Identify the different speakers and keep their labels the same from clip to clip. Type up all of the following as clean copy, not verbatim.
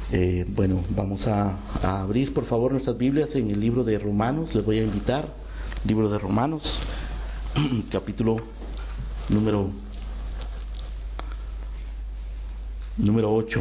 Speaker 1: Bueno, vamos a abrir por favor nuestras Biblias en el libro de Romanos. Les voy a invitar, libro de Romanos, capítulo número 8.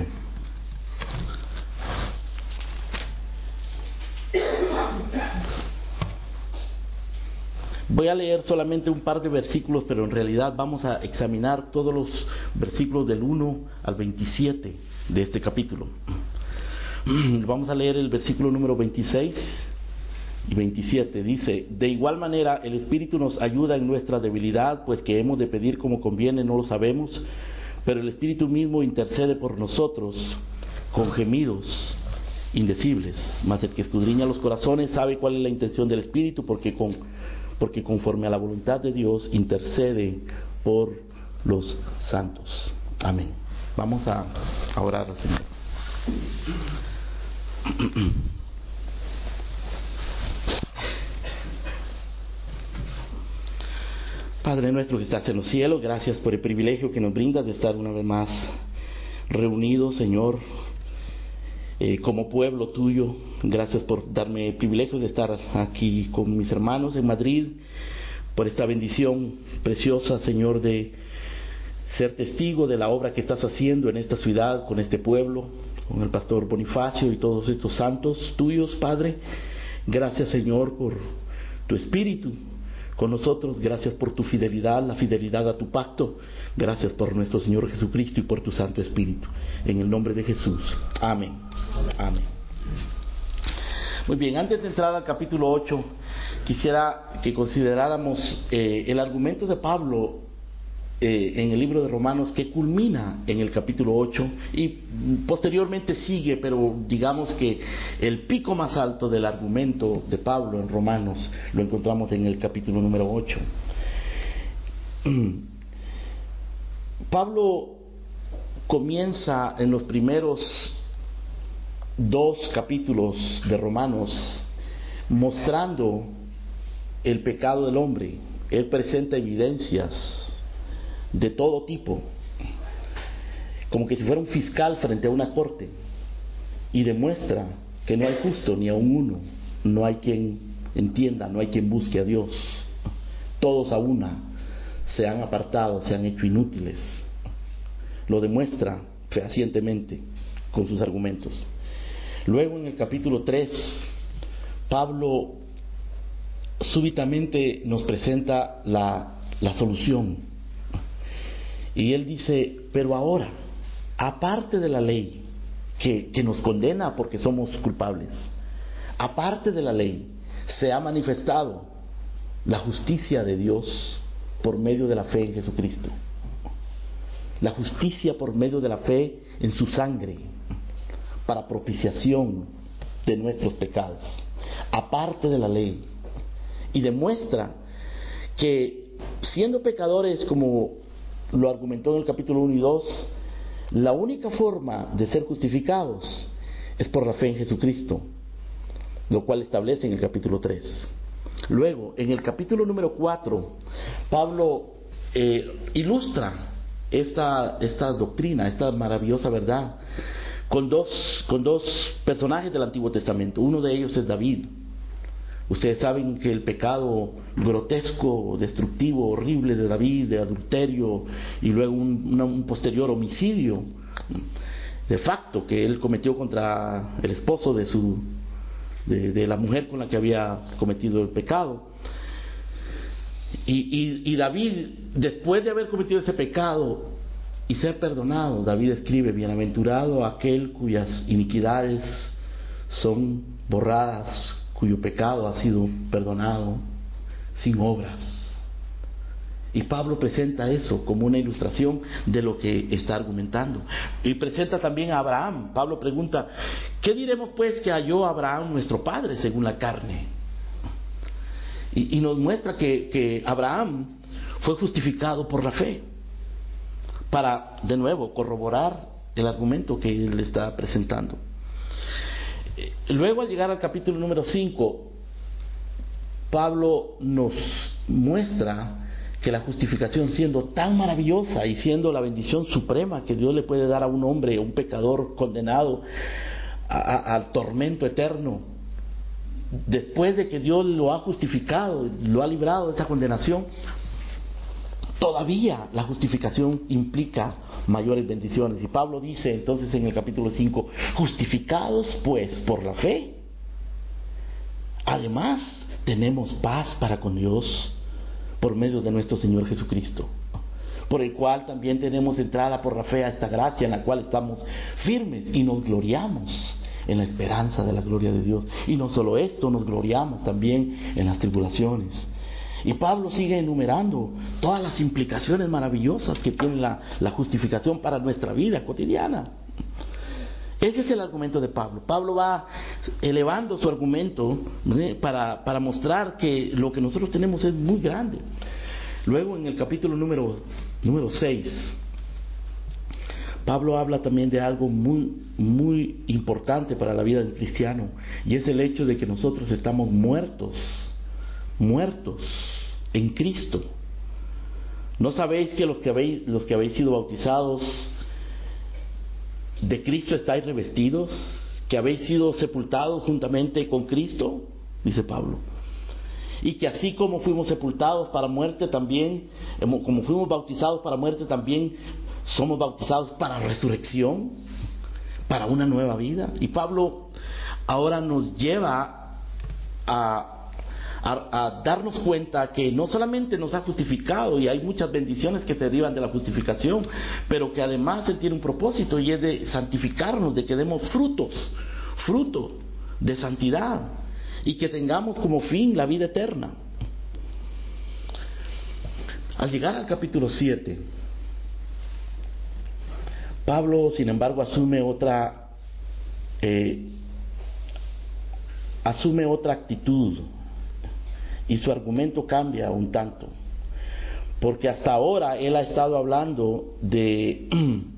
Speaker 1: Voy a leer solamente un par de versículos, pero en realidad vamos a examinar todos los versículos del 1 al 27 de este capítulo. Vamos a leer el versículo número 26 y 27. Dice: de igual manera el Espíritu nos ayuda en nuestra debilidad, pues que hemos de pedir como conviene no lo sabemos, pero el Espíritu mismo intercede por nosotros con gemidos indecibles. Mas el que escudriña los corazones sabe cuál es la intención del Espíritu, porque conforme a la voluntad de Dios intercede por los santos. Amén. Vamos a orar al Señor. Padre nuestro que estás en los cielos, gracias por el privilegio que nos brindas de estar una vez más reunidos, Señor, como pueblo tuyo. Gracias por darme el privilegio de estar aquí con mis hermanos en Madrid, por esta bendición preciosa, Señor, de ser testigo de la obra que estás haciendo en esta ciudad, con este pueblo, con el pastor Bonifacio y todos estos santos tuyos, Padre. Gracias, Señor, por tu Espíritu con nosotros. Gracias por tu fidelidad, la fidelidad a tu pacto. Gracias por nuestro Señor Jesucristo y por tu Santo Espíritu. En el nombre de Jesús. Amén. Amén. Muy bien, antes de entrar al capítulo 8, quisiera que consideráramos el argumento de Pablo en el libro de Romanos, que culmina en el capítulo 8 y posteriormente sigue, pero digamos que el pico más alto del argumento de Pablo en Romanos lo encontramos en el capítulo número 8. Pablo comienza en los primeros 2 capítulos de Romanos mostrando el pecado del hombre. Él presenta evidencias de todo tipo, como que si fuera un fiscal frente a una corte, y demuestra que no hay justo ni aun uno, no hay quien entienda, no hay quien busque a Dios. Todos a una se han apartado, se han hecho inútiles. Lo demuestra fehacientemente con sus argumentos. Luego en el capítulo 3, Pablo súbitamente nos presenta la solución. Y él dice: pero ahora, aparte de la ley que nos condena porque somos culpables, aparte de la ley, se ha manifestado la justicia de Dios por medio de la fe en Jesucristo. La justicia por medio de la fe en su sangre, para propiciación de nuestros pecados, aparte de la ley. Y demuestra que, siendo pecadores, como lo argumentó en el capítulo 1 y 2, la única forma de ser justificados es por la fe en Jesucristo, lo cual establece en el capítulo 3. Luego, en el capítulo número 4, Pablo ilustra esta doctrina, esta maravillosa verdad, con dos personajes del Antiguo Testamento. Uno de ellos es David. Ustedes saben que el pecado grotesco, destructivo, horrible de David, de adulterio y luego un posterior homicidio de facto que él cometió contra el esposo de la mujer con la que había cometido el pecado. Y David, después de haber cometido ese pecado y ser perdonado, David escribe: bienaventurado aquel cuyas iniquidades son borradas, cuyo pecado ha sido perdonado, sin obras. Y Pablo presenta eso como una ilustración de lo que está argumentando. Y presenta también a Abraham. Pablo pregunta: ¿qué diremos pues que halló Abraham nuestro padre según la carne? Y nos muestra que Abraham fue justificado por la fe, para de nuevo corroborar el argumento que él está presentando. Luego, al llegar al capítulo número 5, Pablo nos muestra que la justificación, siendo tan maravillosa y siendo la bendición suprema que Dios le puede dar a un hombre, un pecador condenado, al tormento eterno. Después de que Dios lo ha justificado, lo ha librado de esa condenación, todavía la justificación implica mayores bendiciones. Y Pablo dice entonces en el capítulo 5, justificados pues por la fe, además tenemos paz para con Dios por medio de nuestro Señor Jesucristo, por el cual también tenemos entrada por la fe a esta gracia en la cual estamos firmes y nos gloriamos en la esperanza de la gloria de Dios. Y no solo esto, nos gloriamos también en las tribulaciones. Y Pablo sigue enumerando todas las implicaciones maravillosas que tiene la justificación para nuestra vida cotidiana. Ese es el argumento de Pablo. Pablo va elevando su argumento para mostrar que lo que nosotros tenemos es muy grande. Luego en el capítulo número 6, Pablo habla también de algo muy, muy importante para la vida del cristiano, y es el hecho de que nosotros estamos muertos en Cristo. ¿No sabéis que los que habéis sido bautizados de Cristo estáis revestidos? ¿Que habéis sido sepultados juntamente con Cristo? Dice Pablo. Y que así como fuimos sepultados para muerte también, como fuimos bautizados para muerte también, somos bautizados para resurrección, para una nueva vida. Y Pablo ahora nos lleva a darnos cuenta que no solamente nos ha justificado, y hay muchas bendiciones que se derivan de la justificación, pero que además Él tiene un propósito, y es de santificarnos, de que demos fruto de santidad, y que tengamos como fin la vida eterna. Al llegar al capítulo 7, Pablo, sin embargo, asume otra actitud, y su argumento cambia un tanto, porque hasta ahora él ha estado hablando de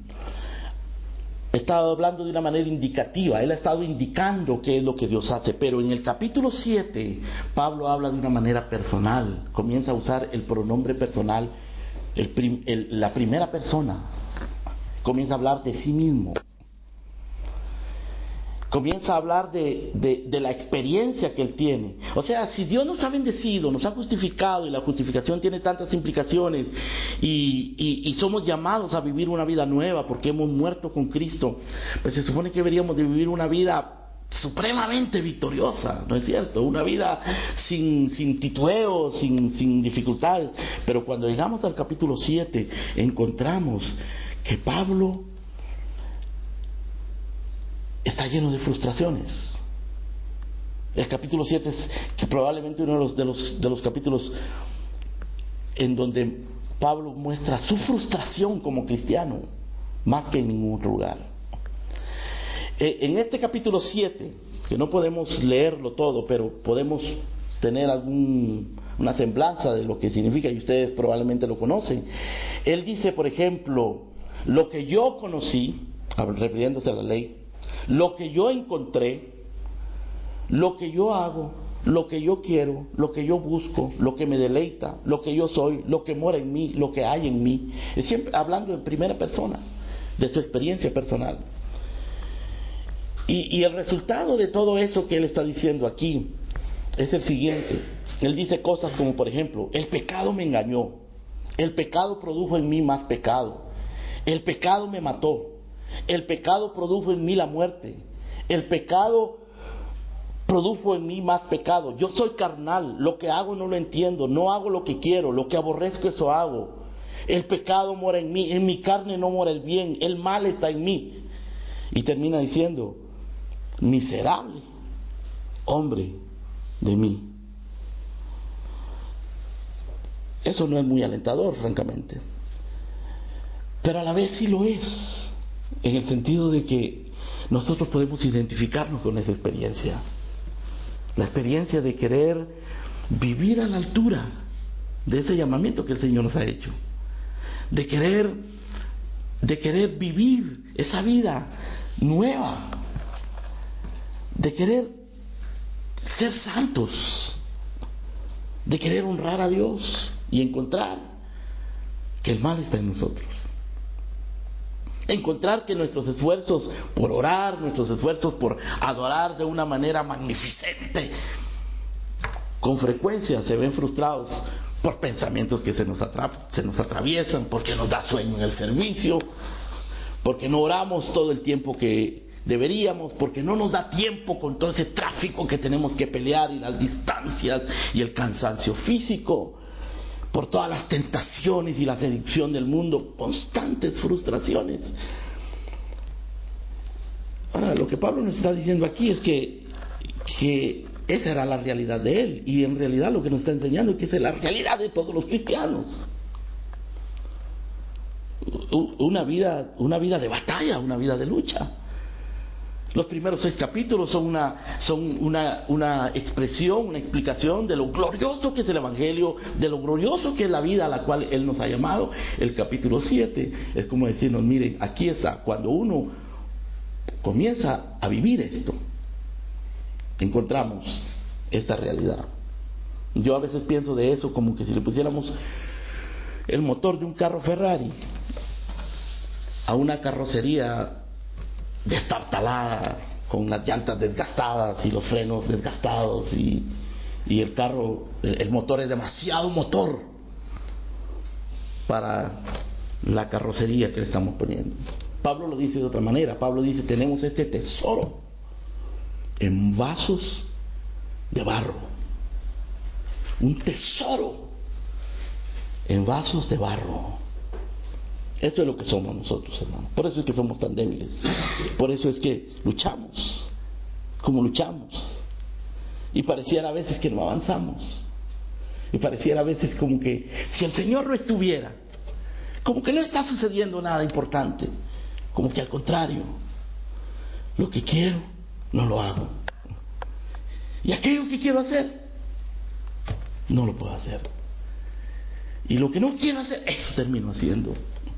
Speaker 1: una manera indicativa, él ha estado indicando qué es lo que Dios hace, pero en el capítulo 7 Pablo habla de una manera personal, comienza a usar el pronombre personal, la primera persona, comienza a hablar de sí mismo. Comienza a hablar de la experiencia que él tiene. O sea, si Dios nos ha bendecido, nos ha justificado, y la justificación tiene tantas implicaciones, y somos llamados a vivir una vida nueva porque hemos muerto con Cristo, pues se supone que deberíamos de vivir una vida supremamente victoriosa, ¿no es cierto? Una vida sin titubeos, sin dificultades. Pero cuando llegamos al capítulo 7, encontramos que Pablo está lleno de frustraciones. El capítulo 7 es que probablemente uno de los capítulos en donde Pablo muestra su frustración como cristiano, más que en ningún otro lugar. En este capítulo 7, que no podemos leerlo todo, pero podemos tener una semblanza de lo que significa, y ustedes probablemente lo conocen. Él dice, por ejemplo, lo que yo conocí, refiriéndose a la ley, lo que yo encontré, lo que yo hago, lo que yo quiero, lo que yo busco, lo que me deleita, lo que yo soy, lo que mora en mí, lo que hay en mí. Es siempre hablando en primera persona, de su experiencia personal. Y el resultado de todo eso que él está diciendo aquí es el siguiente. Él dice cosas como, por ejemplo, el pecado me engañó, el pecado produjo en mí más pecado, el pecado me mató, el pecado produjo en mí la muerte, el pecado produjo en mí más pecado, yo soy carnal, lo que hago no lo entiendo, no hago lo que quiero, lo que aborrezco eso hago, el pecado mora en mí, en mi carne no mora el bien, el mal está en mí. Y termina diciendo, miserable hombre de mí. Eso no es muy alentador, francamente, pero a la vez sí lo es, en el sentido de que nosotros podemos identificarnos con esa experiencia, la experiencia de querer vivir a la altura de ese llamamiento que el Señor nos ha hecho, de querer vivir esa vida nueva, de querer ser santos, de querer honrar a Dios y encontrar que el mal está en nosotros. Encontrar que nuestros esfuerzos por orar, nuestros esfuerzos por adorar de una manera magnificente, con frecuencia se ven frustrados por pensamientos que se nos atraviesan, porque nos da sueño en el servicio, porque no oramos todo el tiempo que deberíamos, porque no nos da tiempo con todo ese tráfico que tenemos que pelear y las distancias y el cansancio físico, por todas las tentaciones y la seducción del mundo, constantes frustraciones. Ahora, lo que Pablo nos está diciendo aquí es que esa era la realidad de él, y en realidad lo que nos está enseñando es que esa es la realidad de todos los cristianos. Una vida de batalla, una vida de lucha. Los primeros 6 capítulos son una expresión, una explicación de lo glorioso que es el Evangelio, de lo glorioso que es la vida a la cual Él nos ha llamado. El capítulo 7 es como decirnos, miren, aquí está, cuando uno comienza a vivir esto, encontramos esta realidad. Yo a veces pienso de eso como que si le pusiéramos el motor de un carro Ferrari a una carrocería destartalada, con las llantas desgastadas y los frenos desgastados, y el carro, el motor es demasiado motor para la carrocería que le estamos poniendo. Pablo lo dice de otra manera. Pablo dice, tenemos este tesoro en vasos de barro, un tesoro en vasos de barro. Esto es lo que somos nosotros, hermano. Por eso es que somos tan débiles. Por eso es que luchamos como luchamos. Y pareciera a veces que no avanzamos. Y pareciera a veces como que si el Señor no estuviera, como que no está sucediendo nada importante. Como que al contrario, lo que quiero, no lo hago. Y aquello que quiero hacer, no lo puedo hacer. Y lo que no quiero hacer, eso termino haciendo.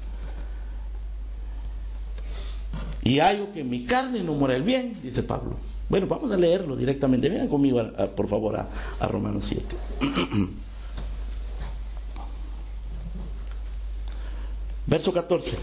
Speaker 1: Y hallo que en mi carne no mora el bien, dice Pablo. Bueno, vamos a leerlo directamente. Vengan conmigo, por favor, a Romanos 7. Verso 14.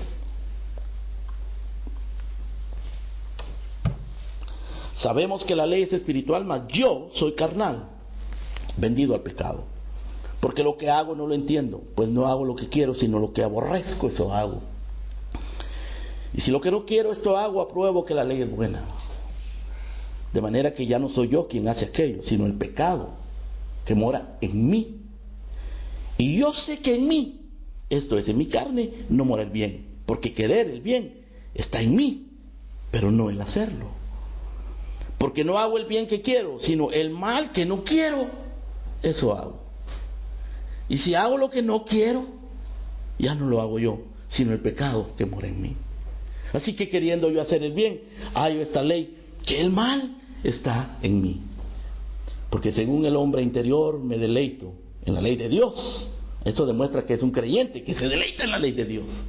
Speaker 1: Sabemos que la ley es espiritual, mas yo soy carnal, vendido al pecado. Porque lo que hago no lo entiendo, pues no hago lo que quiero, sino lo que aborrezco, eso hago. Y si lo que no quiero, esto hago, apruebo que la ley es buena. De manera que ya no soy yo quien hace aquello, sino el pecado que mora en mí. Y yo sé que en mí, esto es, en mi carne, no mora el bien. Porque querer el bien está en mí, pero no el hacerlo. Porque no hago el bien que quiero, sino el mal que no quiero, eso hago. Y si hago lo que no quiero, ya no lo hago yo, sino el pecado que mora en mí. Así que queriendo yo hacer el bien, hallo esta ley, que el mal está en mí. Porque según el hombre interior me deleito en la ley de Dios. Eso demuestra que es un creyente, que se deleita en la ley de Dios.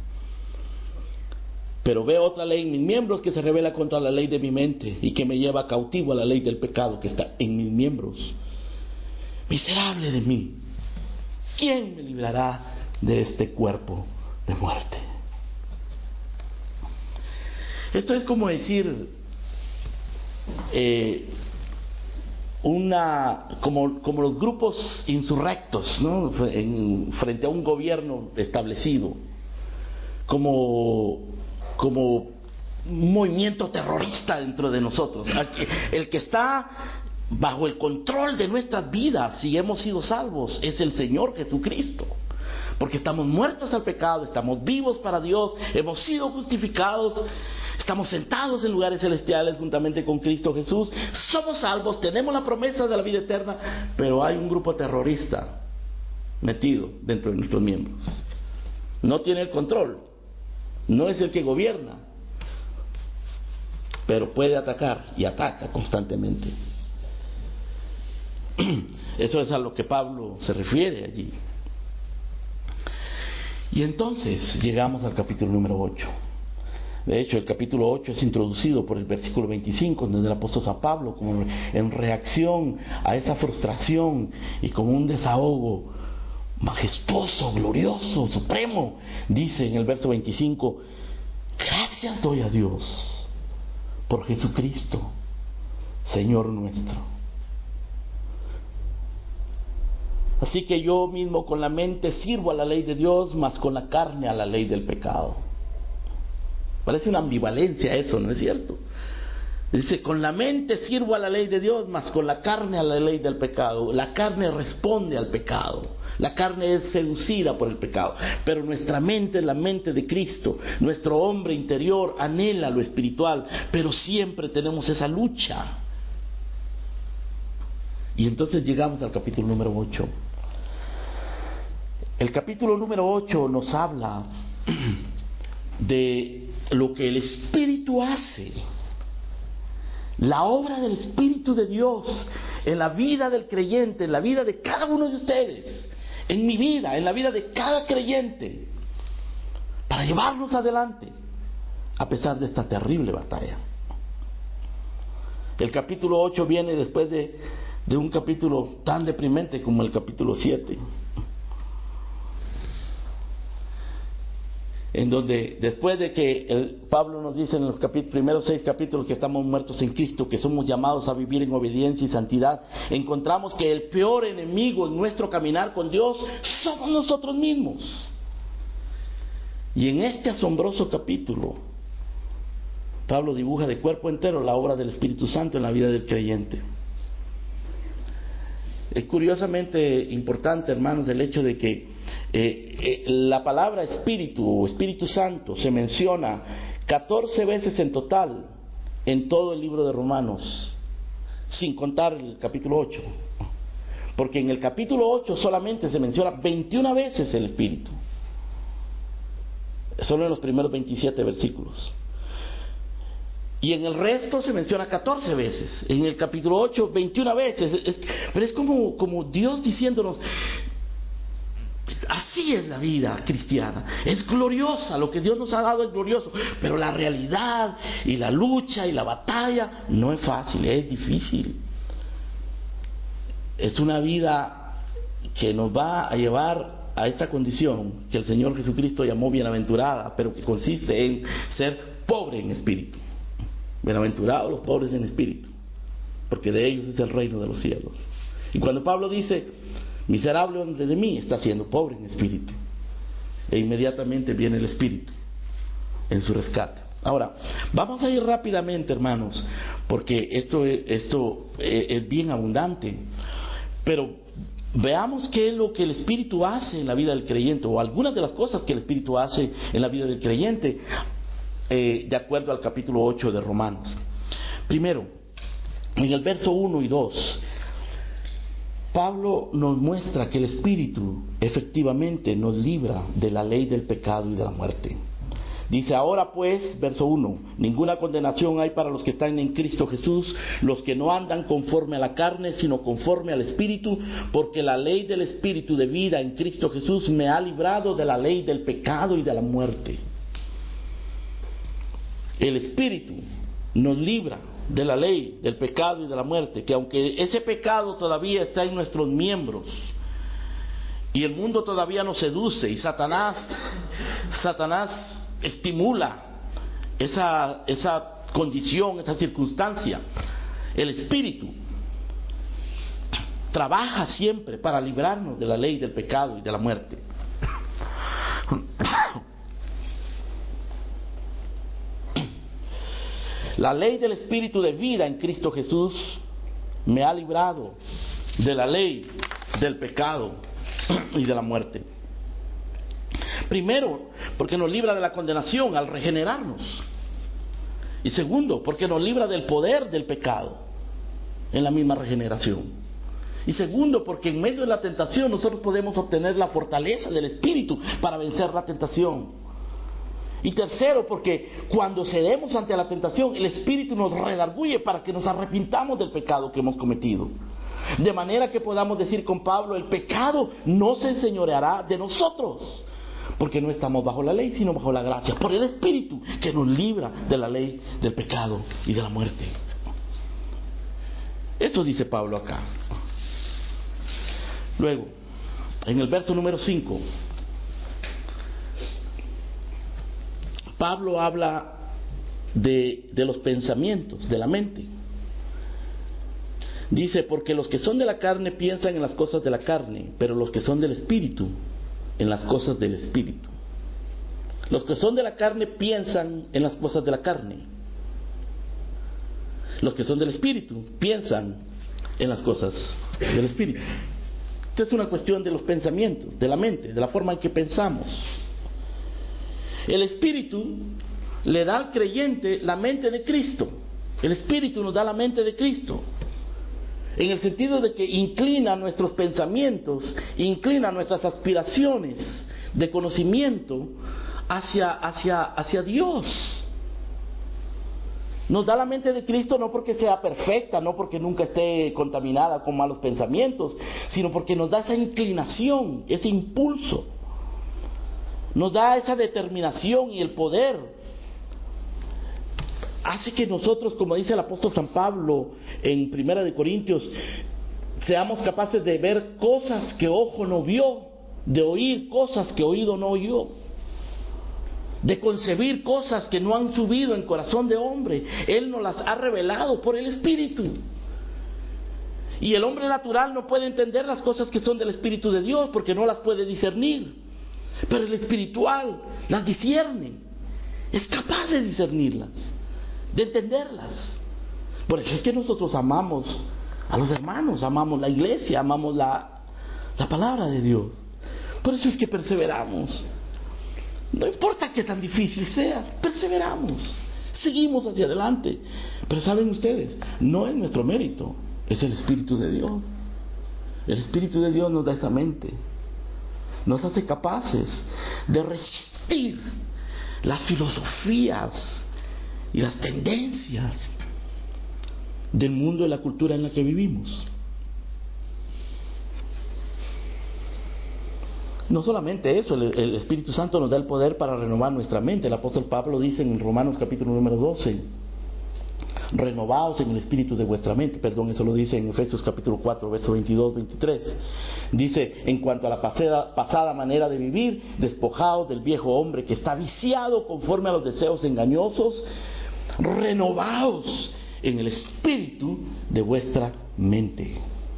Speaker 1: Pero veo otra ley en mis miembros que se revela contra la ley de mi mente y que me lleva cautivo a la ley del pecado que está en mis miembros. Miserable de mí, ¿quién me librará de este cuerpo de muerte? Esto es como decir como los grupos insurrectos, ¿no? Frente a un gobierno establecido, como un movimiento terrorista dentro de nosotros, el que está bajo el control de nuestras vidas, si hemos sido salvos, es el Señor Jesucristo. Porque estamos muertos al pecado, estamos vivos para Dios, hemos sido justificados, estamos sentados en lugares celestiales juntamente con Cristo Jesús, somos salvos, tenemos la promesa de la vida eterna, pero hay un grupo terrorista metido dentro de nuestros miembros. No tiene el control, no es el que gobierna, pero puede atacar y ataca constantemente. Eso es a lo que Pablo se refiere allí. Y entonces llegamos al capítulo número 8. De hecho, el capítulo 8 es introducido por el versículo 25, donde el apóstol San Pablo, como en reacción a esa frustración y con un desahogo majestuoso, glorioso, supremo, dice en el verso 25 Gracias doy a Dios por Jesucristo, Señor nuestro. Así que yo mismo con la mente sirvo a la ley de Dios, mas con la carne a la ley del pecado. Parece una ambivalencia eso, ¿no es cierto? Dice, con la mente sirvo a la ley de Dios, mas con la carne a la ley del pecado. La carne responde al pecado. La carne es seducida por el pecado. Pero nuestra mente es la mente de Cristo. Nuestro hombre interior anhela lo espiritual. Pero siempre tenemos esa lucha. Y entonces llegamos al capítulo número 8. El capítulo número 8 nos habla de lo que el Espíritu hace. La obra del Espíritu de Dios en la vida del creyente, en la vida de cada uno de ustedes, en mi vida, en la vida de cada creyente, para llevarnos adelante a pesar de esta terrible batalla. El capítulo 8 viene después de un capítulo tan deprimente como el capítulo 7. En donde después de que Pablo nos dice en los primeros 6 capítulos que estamos muertos en Cristo, que somos llamados a vivir en obediencia y santidad, encontramos que el peor enemigo en nuestro caminar con Dios somos nosotros mismos. Y en este asombroso capítulo, Pablo dibuja de cuerpo entero la obra del Espíritu Santo en la vida del creyente. Es curiosamente importante, hermanos, el hecho de que la palabra Espíritu o Espíritu Santo se menciona 14 veces en total en todo el libro de Romanos, sin contar el capítulo 8. Porque en el capítulo 8 solamente se menciona 21 veces el Espíritu. Solo en los primeros 27 versículos. Y en el resto se menciona 14 veces. En el capítulo 8, 21 veces. Pero es como Dios diciéndonos, así es la vida cristiana. Es gloriosa, lo que Dios nos ha dado es glorioso. Pero la realidad y la lucha y la batalla no es fácil, es difícil. Es una vida que nos va a llevar a esta condición que el Señor Jesucristo llamó bienaventurada, pero que consiste en ser pobre en espíritu. Bienaventurados los pobres en espíritu, porque de ellos es el reino de los cielos. Y cuando Pablo dice, miserable hombre de mí, está siendo pobre en espíritu. E inmediatamente viene el Espíritu en su rescate. Ahora, vamos a ir rápidamente, hermanos, porque esto es bien abundante. Pero veamos qué es lo que el Espíritu hace en la vida del creyente, o algunas de las cosas que el Espíritu hace en la vida del creyente, de acuerdo al capítulo 8 de Romanos. Primero, en el verso 1 y 2, Pablo nos muestra que el Espíritu efectivamente nos libra de la ley del pecado y de la muerte. Dice, ahora pues, verso 1, ninguna condenación hay para los que están en Cristo Jesús, los que no andan conforme a la carne, sino conforme al Espíritu, porque la ley del Espíritu de vida en Cristo Jesús me ha librado de la ley del pecado y de la muerte. El Espíritu nos libra de la ley del pecado y de la muerte, que aunque ese pecado todavía está en nuestros miembros y el mundo todavía nos seduce y Satanás estimula esa condición, esa circunstancia, el Espíritu trabaja siempre para librarnos de la ley del pecado y de la muerte. La ley del Espíritu de vida en Cristo Jesús me ha librado de la ley del pecado y de la muerte. Primero, porque nos libra de la condenación al regenerarnos. Y segundo, porque nos libra del poder del pecado en la misma regeneración. Y segundo, porque en medio de la tentación nosotros podemos obtener la fortaleza del Espíritu para vencer la tentación. Y tercero, porque cuando cedemos ante la tentación, el Espíritu nos redarguye para que nos arrepintamos del pecado que hemos cometido. De manera que podamos decir con Pablo, el pecado no se enseñoreará de nosotros, porque no estamos bajo la ley, sino bajo la gracia, por el Espíritu que nos libra de la ley del pecado y de la muerte. Eso dice Pablo acá. Luego, en el verso número 5, Pablo habla de los pensamientos, de la mente. Dice, porque los que son de la carne piensan en las cosas de la carne, pero los que son del Espíritu, en las cosas del Espíritu. Los que son de la carne piensan en las cosas de la carne. Los que son del Espíritu piensan en las cosas del Espíritu. Esta es una cuestión de los pensamientos, de la mente, de la forma en que pensamos. El Espíritu le da al creyente la mente de Cristo. El Espíritu nos da la mente de Cristo. En el sentido de que inclina nuestros pensamientos, inclina nuestras aspiraciones de conocimiento hacia Dios. Nos da la mente de Cristo no porque sea perfecta, no porque nunca esté contaminada con malos pensamientos, sino porque nos da esa inclinación, ese impulso. Nos da esa determinación y el poder. Hace que nosotros, como dice el apóstol San Pablo en 1 Corintios, seamos capaces de ver cosas que ojo no vio, de oír cosas que oído no oyó, de concebir cosas que no han subido en corazón de hombre. Él nos las ha revelado por el Espíritu. Y el hombre natural no puede entender las cosas que son del Espíritu de Dios porque no las puede discernir. Pero el espiritual las discierne, es capaz de discernirlas, de entenderlas. Por eso es que nosotros amamos a los hermanos, amamos la iglesia, amamos la palabra de Dios. Por eso es que perseveramos. No importa qué tan difícil sea, perseveramos, seguimos hacia adelante. Pero saben ustedes, no es nuestro mérito, es el Espíritu de Dios. El Espíritu de Dios nos da esa mente, nos hace capaces de resistir las filosofías y las tendencias del mundo y la cultura en la que vivimos. No solamente eso, el Espíritu Santo nos da el poder para renovar nuestra mente. El apóstol Pablo dice en Romanos capítulo número 12, renovaos en el espíritu de vuestra mente. Perdón, eso lo dice en Efesios capítulo 4, verso 22-23. Dice, en cuanto a la pasada manera de vivir, despojaos del viejo hombre que está viciado conforme a los deseos engañosos, renovaos en el espíritu de vuestra mente.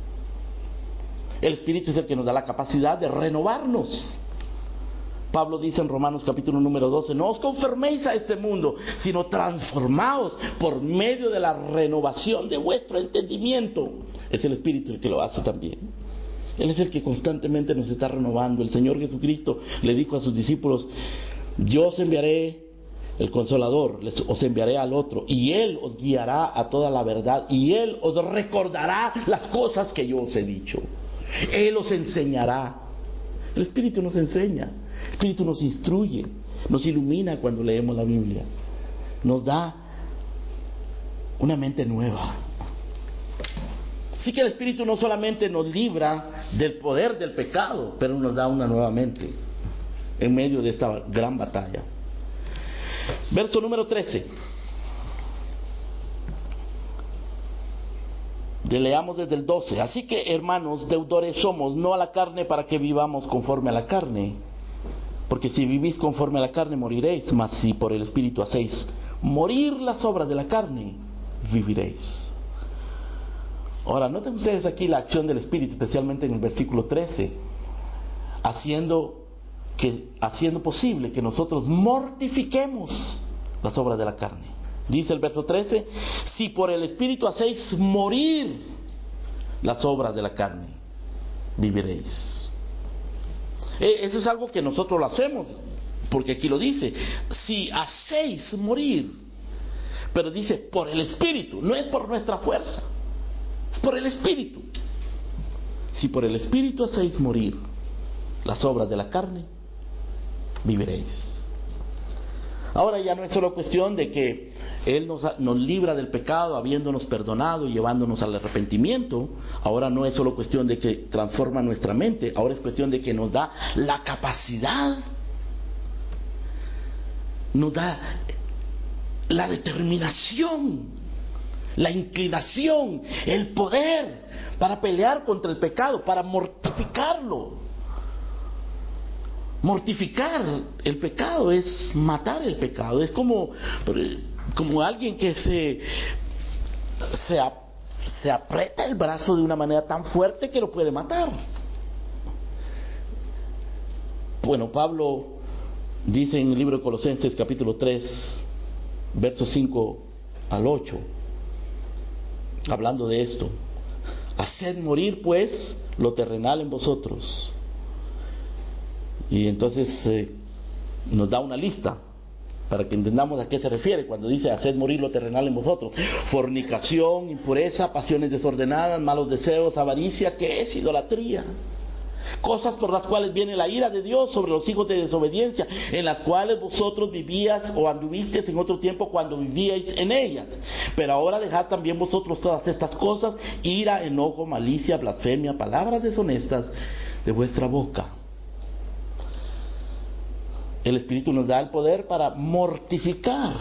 Speaker 1: El Espíritu es el que nos da la capacidad de renovarnos. Pablo dice en Romanos capítulo número 12, no os conforméis a este mundo, sino transformaos por medio de la renovación de vuestro entendimiento. Es el Espíritu el que lo hace también. Él es el que constantemente nos está renovando. El Señor Jesucristo le dijo a sus discípulos, yo os enviaré el Consolador, os enviaré al otro, y Él os guiará a toda la verdad, y Él os recordará las cosas que yo os he dicho. Él os enseñará. El Espíritu nos enseña, el Espíritu nos instruye, nos ilumina cuando leemos la Biblia, nos da una mente nueva. Así que el Espíritu no solamente nos libra del poder del pecado, pero nos da una nueva mente en medio de esta gran batalla. Verso número 13. Leamos desde el 12. Así que, hermanos, deudores somos, no a la carne para que vivamos conforme a la carne. Porque si vivís conforme a la carne moriréis, mas si por el Espíritu hacéis morir las obras de la carne, viviréis. Ahora, noten ustedes aquí la acción del Espíritu, especialmente en el versículo 13, haciendo posible que nosotros mortifiquemos las obras de la carne. Dice el verso 13, si por el Espíritu hacéis morir las obras de la carne, viviréis. Eso es algo que nosotros lo hacemos, porque aquí lo dice, si hacéis morir, pero dice por el Espíritu, no es por nuestra fuerza, es por el Espíritu. Si por el Espíritu hacéis morir las obras de la carne, viviréis. Ahora ya no es solo cuestión de que Él nos libra del pecado habiéndonos perdonado y llevándonos al arrepentimiento. Ahora no es solo cuestión de que transforma nuestra mente, ahora es cuestión de que nos da la capacidad, nos da la determinación, la inclinación, el poder para pelear contra el pecado, para mortificarlo. Mortificar el pecado es matar el pecado. Es como como alguien que se aprieta el brazo de una manera tan fuerte que lo puede matar. Bueno, Pablo dice en el libro de Colosenses capítulo 3, versos 5 al 8, hablando de esto: haced morir pues lo terrenal en vosotros. Y entonces nos da una lista para que entendamos a qué se refiere cuando dice haced morir lo terrenal en vosotros: fornicación, impureza, pasiones desordenadas, malos deseos, avaricia, que es idolatría. Cosas por las cuales viene la ira de Dios sobre los hijos de desobediencia, en las cuales vosotros vivíais o anduvisteis en otro tiempo cuando vivíais en ellas. Pero ahora dejad también vosotros todas estas cosas: ira, enojo, malicia, blasfemia, palabras deshonestas de vuestra boca. El Espíritu nos da el poder para mortificar,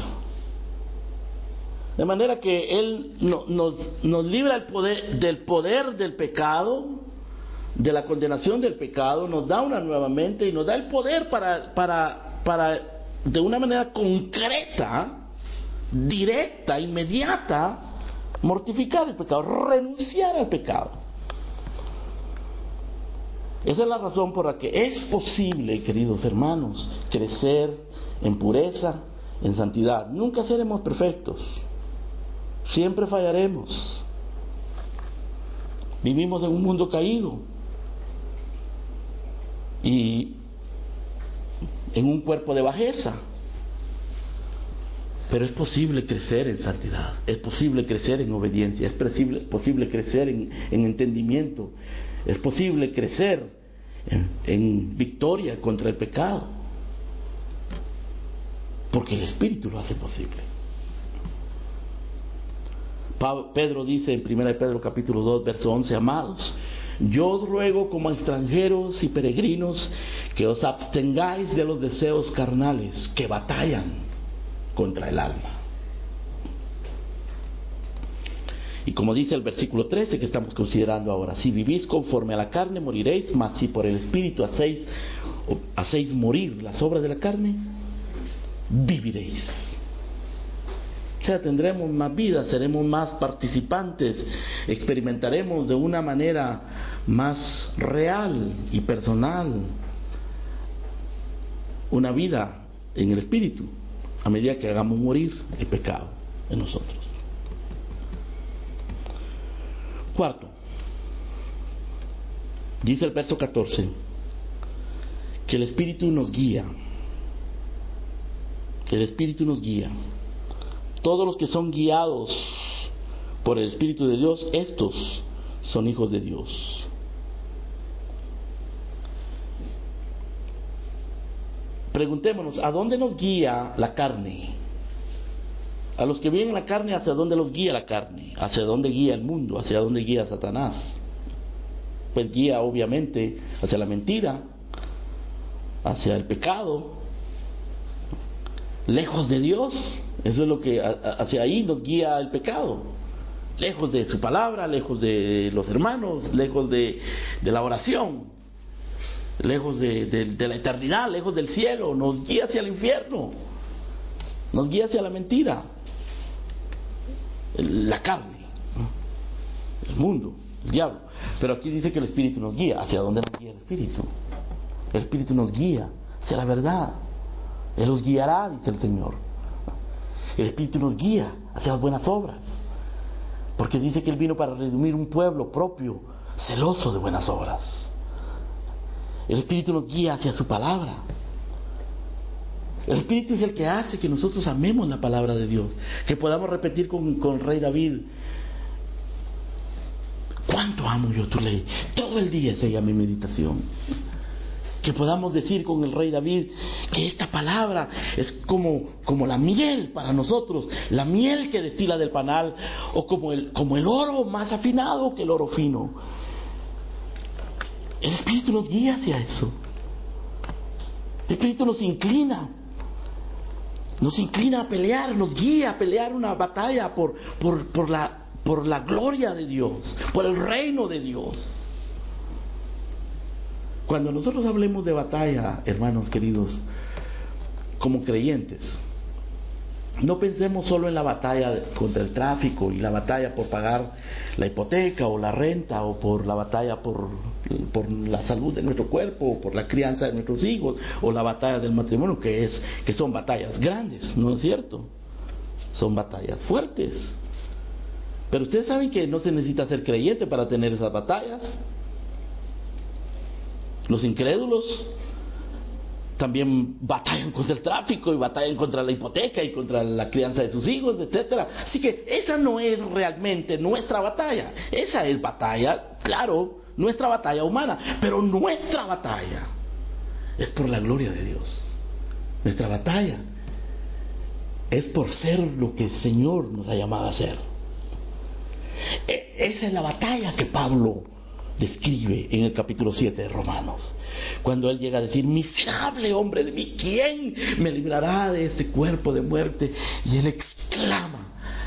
Speaker 1: de manera que Él nos libra del poder del pecado, de la condenación del pecado, nos da una nueva mente y nos da el poder para de una manera concreta, directa, inmediata, mortificar el pecado, renunciar al pecado. Esa es la razón por la que es posible, queridos hermanos, crecer en pureza, en santidad. Nunca seremos perfectos, siempre fallaremos. Vivimos en un mundo caído y en un cuerpo de bajeza, pero es posible crecer en santidad, es posible crecer en obediencia, es posible crecer en entendimiento, es posible crecer en victoria contra el pecado, porque el Espíritu lo hace posible. Pedro dice en 1 Pedro capítulo 2, verso 11: amados, yo os ruego como extranjeros y peregrinos que os abstengáis de los deseos carnales que batallan contra el alma. Y como dice el versículo 13 que estamos considerando ahora: si vivís conforme a la carne moriréis, mas si por el Espíritu hacéis morir las obras de la carne, viviréis. O sea, tendremos más vida, seremos más participantes, experimentaremos de una manera más real y personal una vida en el Espíritu, a medida que hagamos morir el pecado en nosotros. Cuarto, dice el verso 14 que el Espíritu nos guía. El Espíritu nos guía. Todos los que son guiados por el Espíritu de Dios, estos son hijos de Dios. Preguntémonos, ¿a dónde nos guía la carne? A los que viven en la carne, ¿hacia dónde los guía la carne? ¿Hacia dónde guía el mundo? ¿Hacia dónde guía Satanás? Pues guía obviamente hacia la mentira, hacia el pecado, lejos de Dios. Eso es lo que hacia ahí nos guía el pecado, lejos de su palabra, lejos de los hermanos, lejos de la oración, lejos de la eternidad, lejos del cielo. Nos guía hacia el infierno, nos guía hacia la mentira, la carne, el mundo, el diablo. Pero aquí dice que el Espíritu nos guía. ¿Hacia dónde nos guía el Espíritu? El Espíritu nos guía hacia la verdad. Él los guiará, dice el Señor. El Espíritu nos guía hacia las buenas obras, porque dice que Él vino para redimir un pueblo propio, celoso de buenas obras. El Espíritu nos guía hacia su palabra. El Espíritu es el que hace que nosotros amemos la palabra de Dios, que podamos repetir con el rey David: ¿cuánto amo yo tu ley? Todo el día es ella mi meditación. Que podamos decir con el rey David que esta palabra es como la miel para nosotros, la miel que destila del panal, o como el oro más afinado que el oro fino. El Espíritu nos guía hacia eso. El Espíritu nos inclina a pelear, nos guía a pelear una batalla por la gloria de Dios, por el reino de Dios. Cuando nosotros hablemos de batalla, hermanos queridos, como creyentes, no pensemos solo en la batalla contra el tráfico y la batalla por pagar la hipoteca o la renta, o por la batalla por la salud de nuestro cuerpo, o por la crianza de nuestros hijos, o la batalla del matrimonio, que son batallas grandes, ¿no es cierto? Son batallas fuertes. Pero ustedes saben que no se necesita ser creyente para tener esas batallas. Los incrédulos también batallan contra el tráfico y batallan contra la hipoteca y contra la crianza de sus hijos, etcétera. Así que esa no es realmente nuestra batalla. Esa es batalla, claro, nuestra batalla humana, pero nuestra batalla es por la gloria de Dios. Nuestra batalla es por ser lo que el Señor nos ha llamado a ser. Esa es la batalla que Pablo describe en el capítulo 7 de Romanos, cuando él llega a decir: miserable hombre de mí, ¿quién me librará de este cuerpo de muerte? Y él exclama: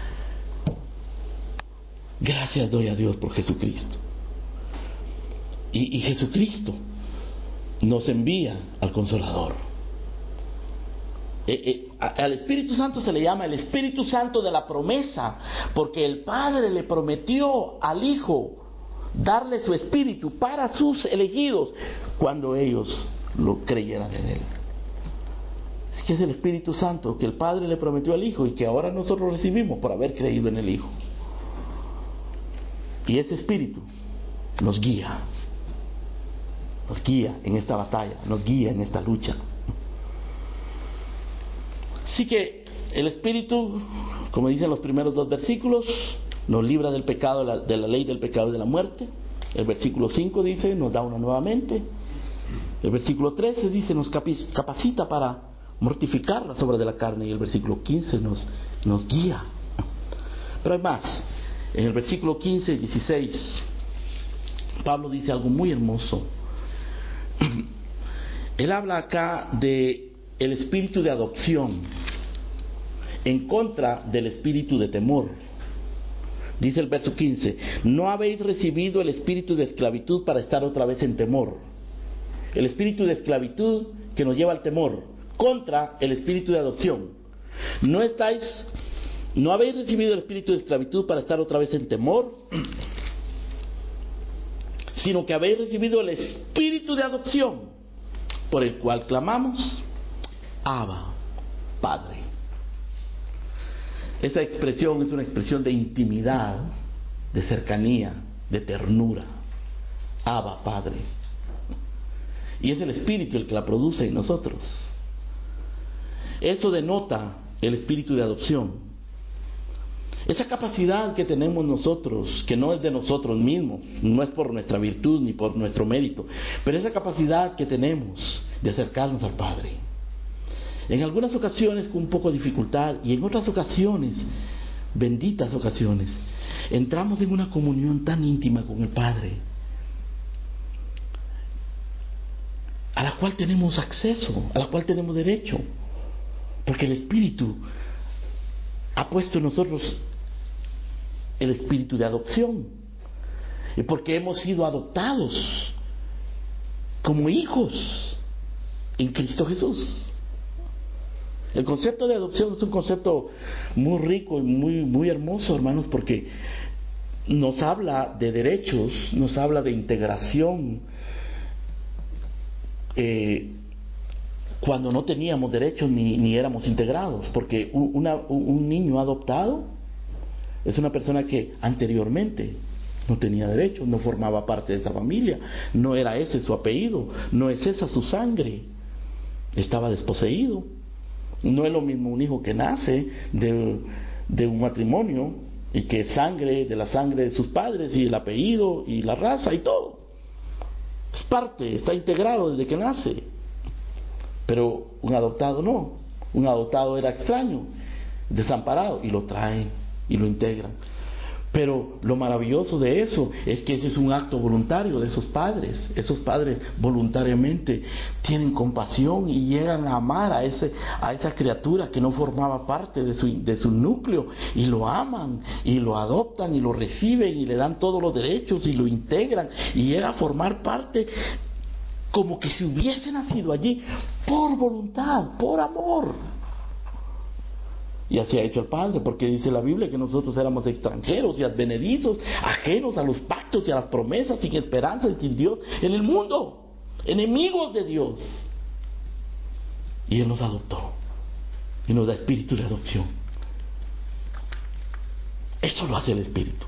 Speaker 1: gracias doy a Dios por Jesucristo. Y Jesucristo nos envía al Consolador. Al Espíritu Santo se le llama el Espíritu Santo de la promesa, porque el Padre le prometió al Hijo darle su Espíritu para sus elegidos cuando ellos lo creyeran en Él. Así que es el Espíritu Santo que el Padre le prometió al Hijo y que ahora nosotros recibimos por haber creído en el Hijo. Y ese Espíritu nos guía en esta batalla, nos guía en esta lucha. Así que el Espíritu, como dicen los primeros 2 versículos, nos libra del pecado, de la ley del pecado y de la muerte. El versículo 5 dice, nos da una nueva mente. El versículo 13 dice, nos capacita para mortificar las obras de la carne. Y el versículo 15 nos guía. Pero hay más. En el versículo 15 y 16, Pablo dice algo muy hermoso. Él habla acá de el espíritu de adopción en contra del espíritu de temor. Dice el verso 15: no habéis recibido el espíritu de esclavitud para estar otra vez en temor. El espíritu de esclavitud que nos lleva al temor, contra el espíritu de adopción. No habéis recibido el espíritu de esclavitud para estar otra vez en temor, sino que habéis recibido el espíritu de adopción, por el cual clamamos: Abba, Padre. Esa expresión es una expresión de intimidad, de cercanía, de ternura. Abba, Padre. Y es el Espíritu el que la produce en nosotros. Eso denota el espíritu de adopción. Esa capacidad que tenemos nosotros, que no es de nosotros mismos, no es por nuestra virtud ni por nuestro mérito, pero esa capacidad que tenemos de acercarnos al Padre. En algunas ocasiones con un poco de dificultad, y en otras ocasiones, benditas ocasiones, entramos en una comunión tan íntima con el Padre, a la cual tenemos acceso, a la cual tenemos derecho, porque el Espíritu ha puesto en nosotros el espíritu de adopción, y porque hemos sido adoptados como hijos en Cristo Jesús. El concepto de adopción es un concepto muy rico y muy hermoso, hermanos, porque nos habla de derechos, nos habla de integración, cuando no teníamos derechos ni éramos integrados, porque un niño adoptado es una persona que anteriormente no tenía derechos, no formaba parte de esa familia, no era ese su apellido, no es esa su sangre, estaba desposeído. No es lo mismo un hijo que nace de un matrimonio y que es sangre de la sangre de sus padres y el apellido y la raza y todo. Es parte, está integrado desde que nace. Pero un adoptado no. Un adoptado era extraño, desamparado, y lo traen y lo integran. Pero lo maravilloso de eso es que ese es un acto voluntario de esos padres. Esos padres voluntariamente tienen compasión y llegan a amar a esa criatura que no formaba parte de su núcleo, y lo aman y lo adoptan y lo reciben y le dan todos los derechos y lo integran y llega a formar parte como que si hubiese nacido allí por voluntad, por amor. Y así ha hecho el Padre, porque dice la Biblia que nosotros éramos extranjeros y advenedizos, ajenos a los pactos y a las promesas, sin esperanza y sin Dios en el mundo, enemigos de Dios. Y Él nos adoptó y nos da espíritu de adopción. Eso lo hace el Espíritu.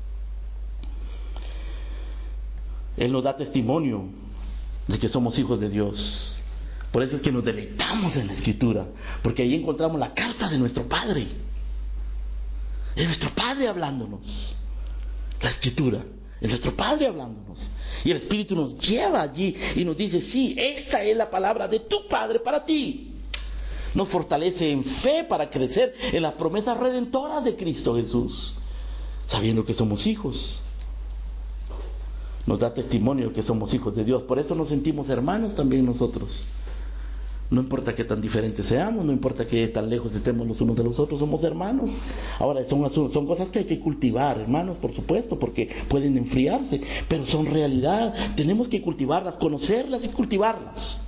Speaker 1: Él nos da testimonio de que somos hijos de Dios. Por eso es que nos deleitamos en la Escritura, porque ahí encontramos la carta de nuestro Padre. Es nuestro Padre hablándonos. La Escritura es nuestro Padre hablándonos. Y el Espíritu nos lleva allí y nos dice, sí, esta es la palabra de tu Padre para ti. Nos fortalece en fe para crecer en las promesas redentoras de Cristo Jesús, sabiendo que somos hijos. Nos da testimonio que somos hijos de Dios. Por eso nos sentimos hermanos también nosotros. No importa qué tan diferentes seamos, no importa qué tan lejos estemos los unos de los otros, somos hermanos. Ahora, son cosas que hay que cultivar, hermanos, por supuesto, porque pueden enfriarse, pero son realidad. Tenemos que cultivarlas, conocerlas y cultivarlas.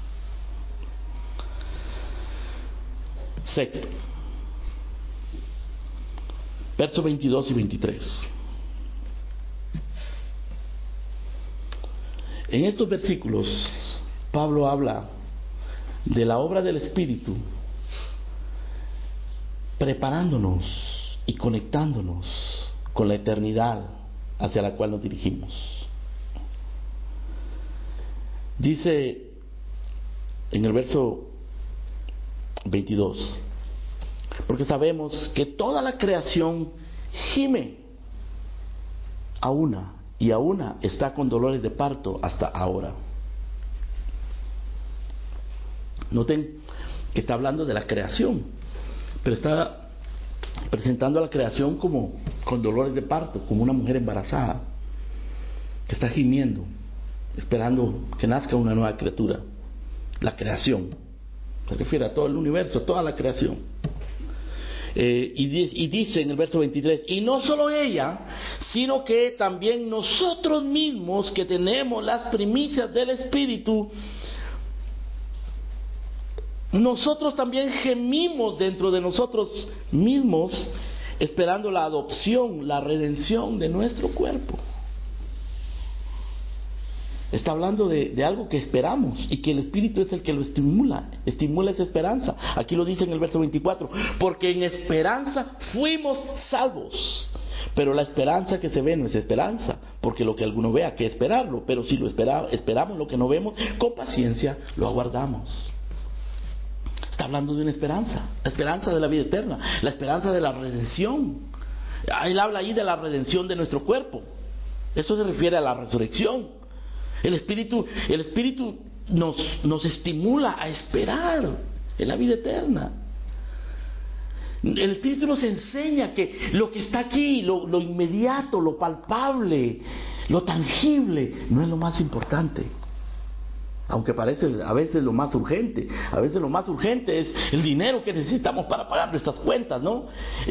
Speaker 1: Sexto, versos 22 y 23. En estos versículos, Pablo habla de la obra del Espíritu, preparándonos y conectándonos con la eternidad hacia la cual nos dirigimos. Dice en el verso 22, porque sabemos que toda la creación gime a una y a una está con dolores de parto hasta ahora. Noten que está hablando de la creación, pero está presentando a la creación como con dolores de parto, como una mujer embarazada que está gimiendo, esperando que nazca una nueva criatura. La creación se refiere a todo el universo, a toda la creación. Y dice en el verso 23, y no solo ella, sino que también nosotros mismos que tenemos las primicias del Espíritu, nosotros también gemimos dentro de nosotros mismos, esperando la adopción, la redención de nuestro cuerpo. Está hablando de algo que esperamos y que el Espíritu es el que lo estimula esa esperanza. Aquí lo dice en el verso 24, porque en esperanza fuimos salvos. Pero la esperanza que se ve no es esperanza, porque lo que alguno vea, que esperarlo, pero si lo esperamos lo que no vemos, con paciencia lo aguardamos. Está hablando de una esperanza, la esperanza de la vida eterna, la esperanza de la redención. Él habla ahí de la redención de nuestro cuerpo. Esto se refiere a la resurrección. El Espíritu nos estimula a esperar en la vida eterna. El Espíritu nos enseña que lo que está aquí, lo inmediato, lo palpable, lo tangible, no es lo más importante. Aunque parece a veces lo más urgente. A veces lo más urgente es el dinero que necesitamos para pagar nuestras cuentas, ¿no?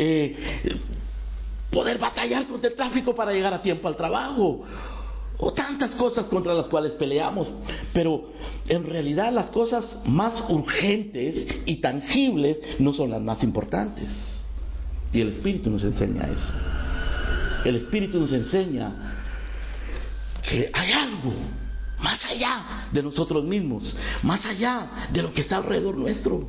Speaker 1: Poder batallar contra el tráfico para llegar a tiempo al trabajo. O tantas cosas contra las cuales peleamos. Pero en realidad las cosas más urgentes y tangibles no son las más importantes. Y el Espíritu nos enseña eso. El Espíritu nos enseña que hay algo más allá de nosotros mismos, más allá de lo que está alrededor nuestro.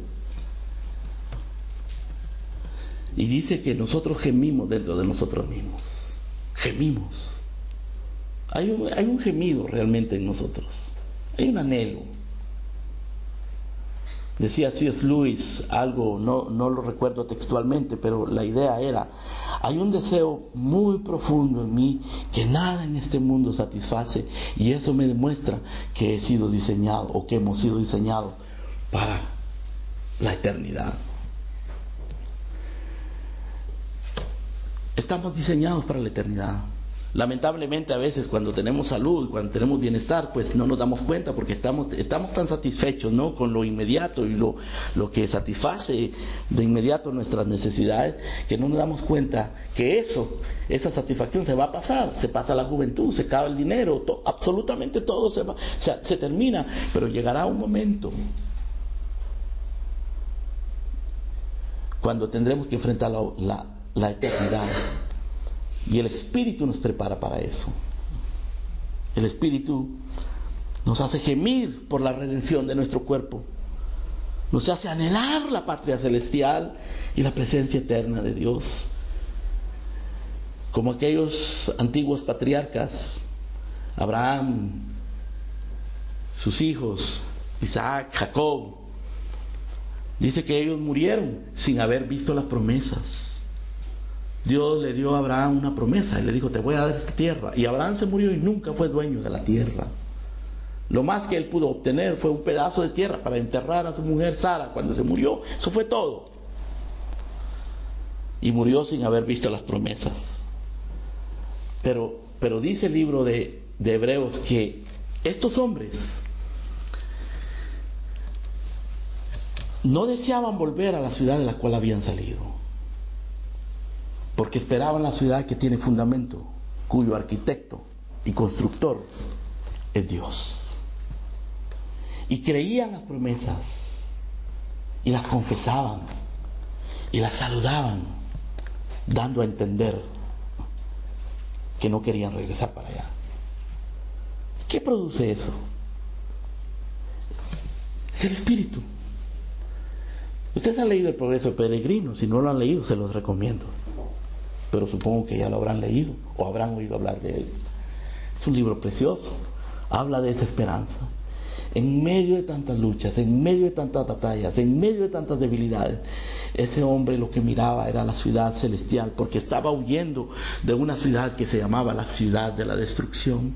Speaker 1: Y dice que nosotros gemimos dentro de nosotros mismos. Gemimos. Hay un gemido realmente en nosotros. Hay un anhelo. Decía C.S. Lewis algo, no lo recuerdo textualmente, pero la idea era, hay un deseo muy profundo en mí que nada en este mundo satisface, y eso me demuestra que he sido diseñado, o que hemos sido diseñados para la eternidad. Estamos diseñados para la eternidad. Lamentablemente a veces cuando tenemos salud, cuando tenemos bienestar, pues no nos damos cuenta porque estamos tan satisfechos, ¿no?, con lo inmediato y lo que satisface de inmediato nuestras necesidades, que no nos damos cuenta que esa satisfacción se va a pasar. Se pasa la juventud, se acaba el dinero, absolutamente todo se termina, pero llegará un momento cuando tendremos que enfrentar la eternidad. Y el Espíritu nos prepara para eso. El Espíritu nos hace gemir por la redención de nuestro cuerpo. Nos hace anhelar la patria celestial y la presencia eterna de Dios. Como aquellos antiguos patriarcas, Abraham, sus hijos, Isaac, Jacob, dice que ellos murieron sin haber visto las promesas. Dios le dio a Abraham una promesa y le dijo: te voy a dar esta tierra. Y Abraham se murió y nunca fue dueño de la tierra. Lo más que él pudo obtener fue un pedazo de tierra para enterrar a su mujer Sara cuando se murió. Eso fue todo. Y murió sin haber visto las promesas. Pero dice el libro de Hebreos que estos hombres no deseaban volver a la ciudad de la cual habían salido, porque esperaban la ciudad que tiene fundamento, cuyo arquitecto y constructor es Dios. Y creían las promesas, y las confesaban, y las saludaban, dando a entender que no querían regresar para allá. ¿Qué produce eso? Es el Espíritu. Ustedes han leído El Progreso Peregrino. Si no lo han leído, se los recomiendo. Pero supongo que ya lo habrán leído o habrán oído hablar de él. Es un libro precioso. Habla de esa esperanza. En medio de tantas luchas, en medio de tantas batallas, en medio de tantas debilidades, ese hombre lo que miraba era la ciudad celestial, porque estaba huyendo de una ciudad que se llamaba la ciudad de la destrucción.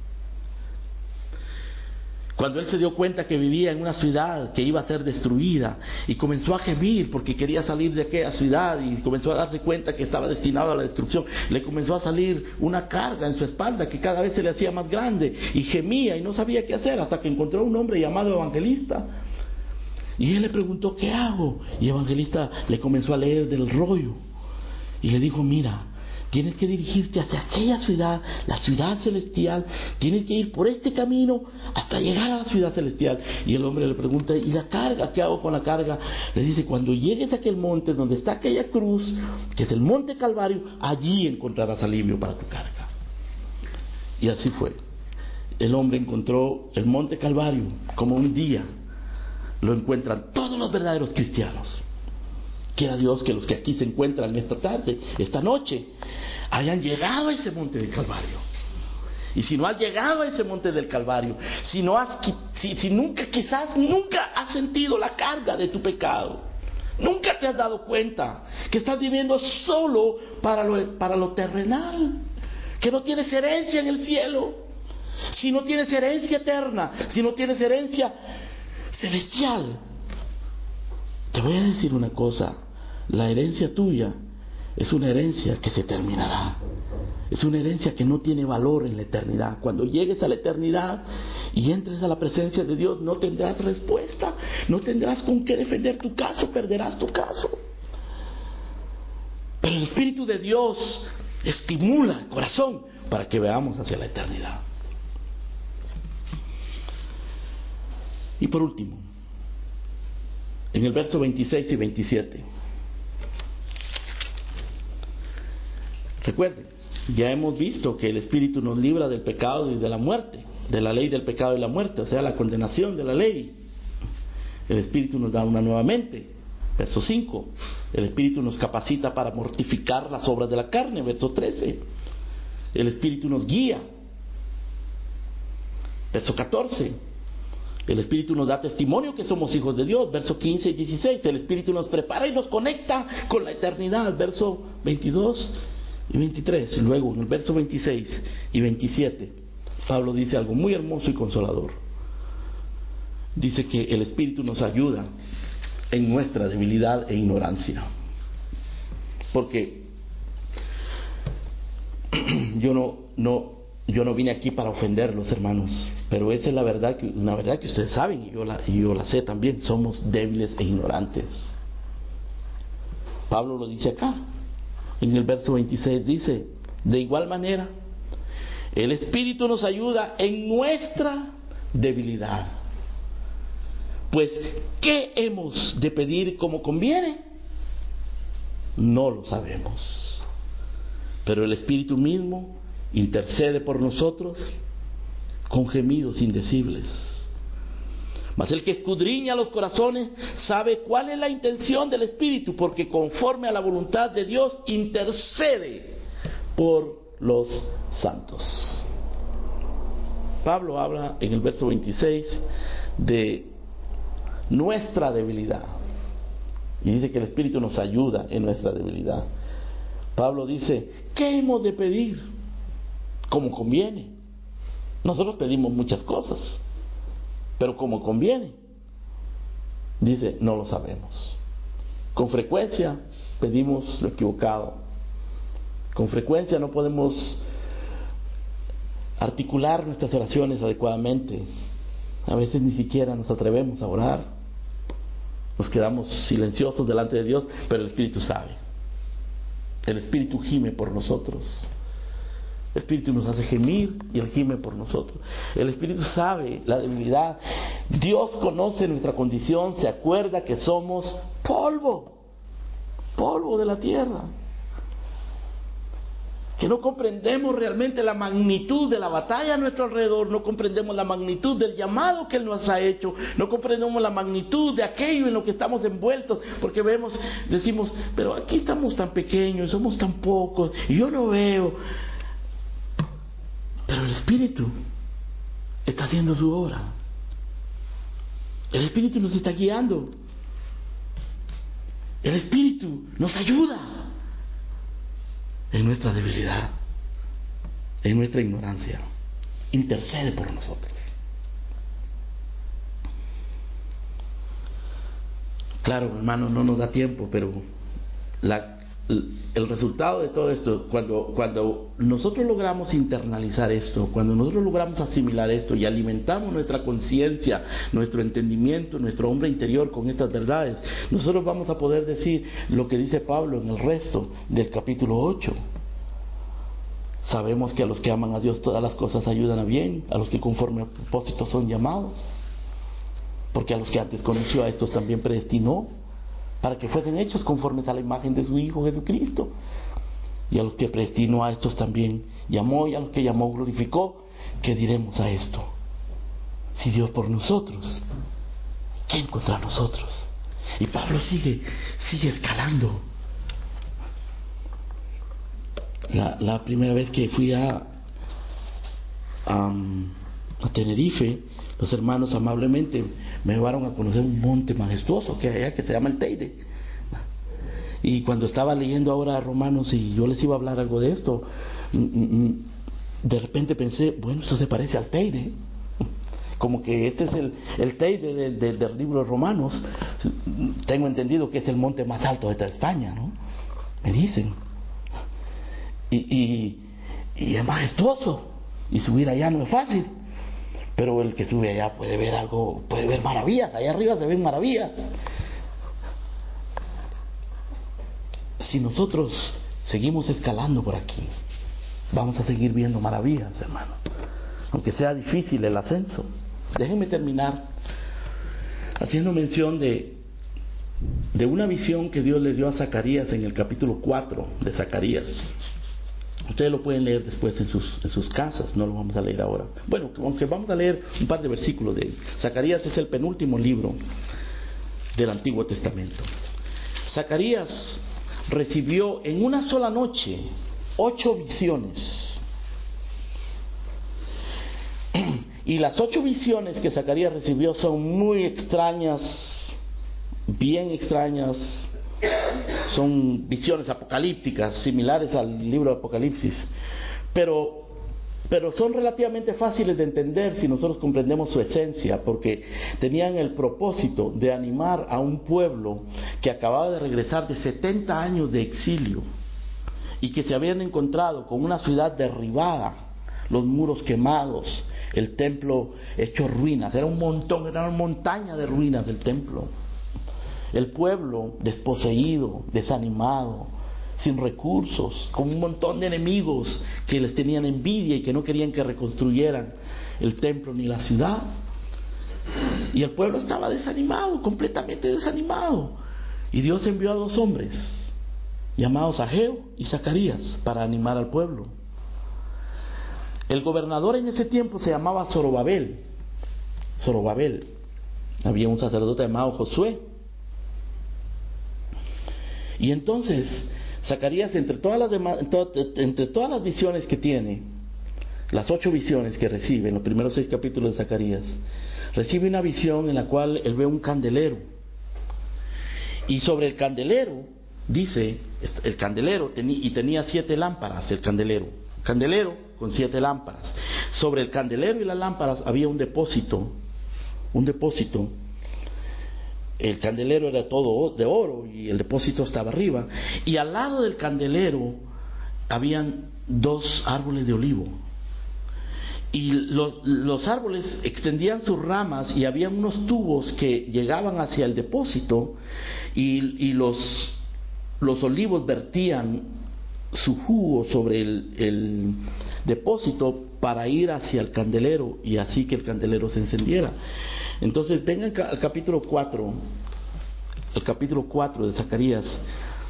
Speaker 1: Cuando él se dio cuenta que vivía en una ciudad que iba a ser destruida, y comenzó a gemir porque quería salir de aquella ciudad, y comenzó a darse cuenta que estaba destinado a la destrucción, le comenzó a salir una carga en su espalda que cada vez se le hacía más grande, y gemía y no sabía qué hacer, hasta que encontró a un hombre llamado Evangelista. Y él le preguntó: ¿qué hago? Y Evangelista le comenzó a leer del rollo y le dijo: mira, tienes que dirigirte hacia aquella ciudad, la ciudad celestial. Tienes que ir por este camino hasta llegar a la ciudad celestial. Y el hombre le pregunta: ¿y la carga? ¿Qué hago con la carga? Le dice: cuando llegues a aquel monte donde está aquella cruz, que es el monte Calvario, allí encontrarás alivio para tu carga. Y así fue. El hombre encontró el monte Calvario como un día lo encuentran todos los verdaderos cristianos. Quiera Dios que los que aquí se encuentran esta tarde, esta noche, hayan llegado a ese monte del Calvario. Y si no has llegado a ese monte del Calvario, si quizás nunca has sentido la carga de tu pecado, nunca te has dado cuenta que estás viviendo solo para lo terrenal, que no tienes herencia en el cielo, si no tienes herencia eterna, si no tienes herencia celestial. Te voy a decir una cosa: la herencia tuya es una herencia que se terminará. Es una herencia que no tiene valor en la eternidad. Cuando llegues a la eternidad y entres a la presencia de Dios, no tendrás respuesta, no tendrás con qué defender tu caso, perderás tu caso. Pero el Espíritu de Dios estimula el corazón para que veamos hacia la eternidad. Y por último, en el verso 26 y 27, recuerden, ya hemos visto que el Espíritu nos libra del pecado y de la muerte, de la ley del pecado y la muerte, o sea, la condenación de la ley. El Espíritu nos da una nueva mente. Verso 5, el Espíritu nos capacita para mortificar las obras de la carne. Verso 13, el Espíritu nos guía. Verso 14, el Espíritu nos da testimonio que somos hijos de Dios. Verso 15 y 16, el Espíritu nos prepara y nos conecta con la eternidad. Verso 22 y 23. Y luego en el verso 26 y 27, Pablo dice algo muy hermoso y consolador. Dice que el Espíritu nos ayuda en nuestra debilidad e ignorancia. Porque yo no vine aquí para ofenderlos, hermanos, pero esa es la verdad, una verdad que ustedes saben y yo la sé también. Somos débiles e ignorantes. Pablo lo dice acá. En el verso 26 dice: de igual manera, el Espíritu nos ayuda en nuestra debilidad. Pues, ¿qué hemos de pedir como conviene? no lo sabemos. Pero el Espíritu mismo intercede por nosotros con gemidos indecibles. Mas el que escudriña los corazones sabe cuál es la intención del Espíritu, porque conforme a la voluntad de Dios intercede por los santos. Pablo habla en el verso 26 de nuestra debilidad y dice que el Espíritu nos ayuda en nuestra debilidad. Pablo dice, ¿qué hemos de pedir? Como conviene. Nosotros pedimos muchas cosas, pero como conviene. Dice, no lo sabemos. Con frecuencia pedimos lo equivocado. Con frecuencia no podemos articular nuestras oraciones adecuadamente. A veces ni siquiera nos atrevemos a orar. Nos quedamos silenciosos delante de Dios, pero el Espíritu sabe. El Espíritu gime por nosotros. El Espíritu nos hace gemir y Él gime por nosotros. El Espíritu sabe la debilidad. Dios conoce nuestra condición, se acuerda que somos polvo de la tierra. Que no comprendemos realmente la magnitud de la batalla a nuestro alrededor, no comprendemos la magnitud del llamado que Él nos ha hecho, no comprendemos la magnitud de aquello en lo que estamos envueltos, porque decimos, pero aquí estamos tan pequeños, somos tan pocos, y yo no veo. Pero el Espíritu está haciendo su obra. El Espíritu nos está guiando. El Espíritu nos ayuda en nuestra debilidad, en nuestra ignorancia. Intercede por nosotros. Claro, hermano, no nos da tiempo, pero el resultado de todo esto, cuando nosotros logramos internalizar esto, cuando nosotros logramos asimilar esto y alimentamos nuestra conciencia, nuestro entendimiento, nuestro hombre interior con estas verdades, nosotros vamos a poder decir lo que dice Pablo en el resto del capítulo 8. Sabemos que a los que aman a Dios todas las cosas ayudan a bien, a los que conforme al propósito son llamados, porque a los que antes conoció a estos también predestinó para que fuesen hechos conformes a la imagen de su Hijo Jesucristo. Y a los que predestinó a estos también llamó, y a los que llamó glorificó. ¿Qué diremos a esto? Si Dios por nosotros, ¿quién contra nosotros? Y Pablo sigue escalando. La primera vez que fui a Tenerife, los hermanos amablemente me llevaron a conocer un monte majestuoso que hay allá, que se llama el Teide. Y cuando estaba leyendo ahora Romanos y yo les iba a hablar algo de esto, de repente pensé, bueno, esto se parece al Teide. Como que este es el Teide del libro de Romanos. Tengo entendido que es el monte más alto de toda España, ¿no? Me dicen. Y es majestuoso. Y subir allá no es fácil. Pero el que sube allá puede ver algo, puede ver maravillas. Allá arriba se ven maravillas. Si nosotros seguimos escalando por aquí, vamos a seguir viendo maravillas, hermano. Aunque sea difícil el ascenso. Déjenme terminar haciendo mención de una visión que Dios le dio a Zacarías en el capítulo 4 de Zacarías. Ustedes lo pueden leer después en sus casas, no lo vamos a leer ahora. Bueno, aunque vamos a leer un par de versículos de él. Zacarías es el penúltimo libro del Antiguo Testamento. Zacarías recibió en una sola noche 8 visiones. Y las 8 visiones que Zacarías recibió son muy extrañas, bien extrañas. Son visiones apocalípticas, similares al libro de Apocalipsis, pero son relativamente fáciles de entender si nosotros comprendemos su esencia, porque tenían el propósito de animar a un pueblo que acababa de regresar de 70 años de exilio y que se habían encontrado con una ciudad derribada, los muros quemados, el templo hecho ruinas. Era una montaña de ruinas del templo. El pueblo desposeído, desanimado, sin recursos, con un montón de enemigos que les tenían envidia y que no querían que reconstruyeran el templo ni la ciudad. Y el pueblo estaba desanimado, completamente desanimado. Y Dios envió a 2 hombres llamados Ageo y Zacarías, para animar al pueblo. El gobernador en ese tiempo se llamaba Zorobabel. Había un sacerdote llamado Josué. Y entonces Zacarías, entre todas las visiones que tiene, las 8 visiones que recibe en los primeros 6 capítulos de Zacarías, recibe una visión en la cual él ve un candelero. Y sobre el candelero, dice, el candelero tenía 7 lámparas, el candelero con 7 lámparas. Sobre el candelero y las lámparas había un depósito. El candelero era todo de oro y el depósito estaba arriba. Y al lado del candelero habían 2 árboles de olivo. Y los árboles extendían sus ramas y había unos tubos que llegaban hacia el depósito, y los olivos vertían su jugo sobre el depósito para ir hacia el candelero, y así que el candelero se encendiera. Entonces vengan al capítulo 4 de Zacarías.